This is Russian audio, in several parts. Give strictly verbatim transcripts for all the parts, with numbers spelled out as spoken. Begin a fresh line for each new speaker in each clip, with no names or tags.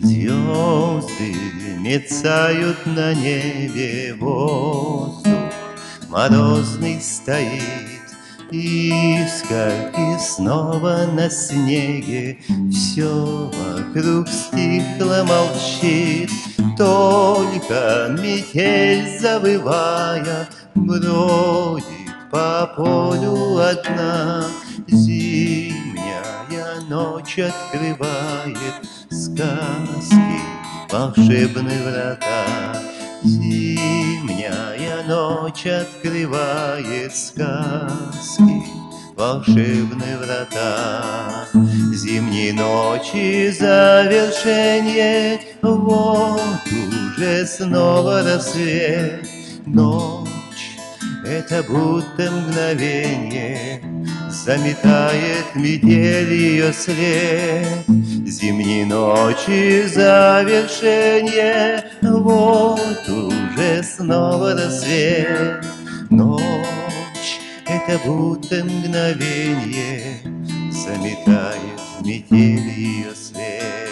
Звезды мерцают на небе, воздух морозный стоит, искорки снова на снеге, все вокруг стихло, молчит. Только метель, завывая, бродит по полю одна. Зимняя ночь открывает сказки, волшебные врата. Зимняя ночь открывает сказки, волшебные врата. Зимней ночи завершение, вот уже снова рассвет. Ночь — это будто мгновение, заметает метель ее след. Зимней ночи завершение, вот уже снова рассвет. Ночь — это будто мгновение, заметает метель ее след.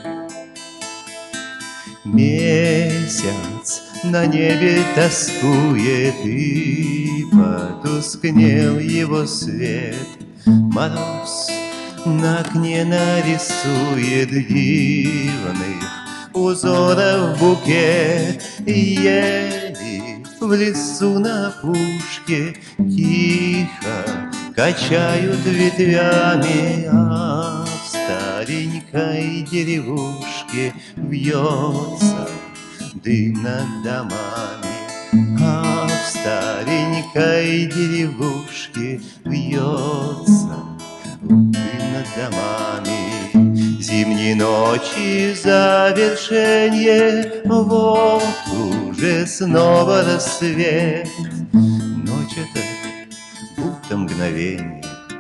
Месяц на небе тоскует, и потускнел его свет. Мороз на окне нарисует дивных узоров букет. Ели в лесу на пушке тихо качают ветвями, а в старенькой деревушке вьется дым над домами. А в старенькой деревушке вьется дым над домами. Зимней ночи завершение, вот уже снова рассвет. Ночь — это будто мгновение,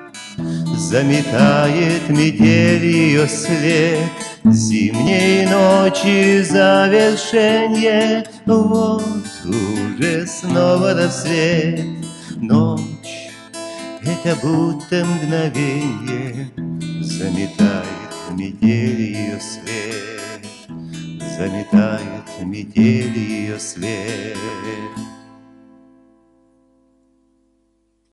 заметает метель ее след. Зимней ночи завершение, вот уже снова рассвет. Ночь — это будто мгновение, заметает метель ее свет, заметает метель ее свет.